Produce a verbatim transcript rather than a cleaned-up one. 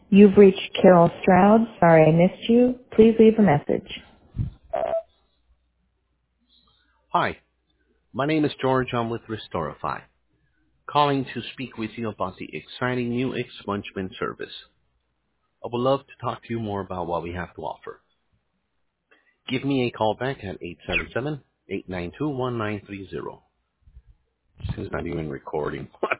You've reached Carol Stroud. Sorry I missed you. Please leave a message. Hi, my name is George. I'm with Restorify, calling to speak with you about the exciting new expungement service. I would love to talk to you more about what we have to offer. Give me a call back at eight seven seven, eight nine two, one nine three zero. This is not even recording.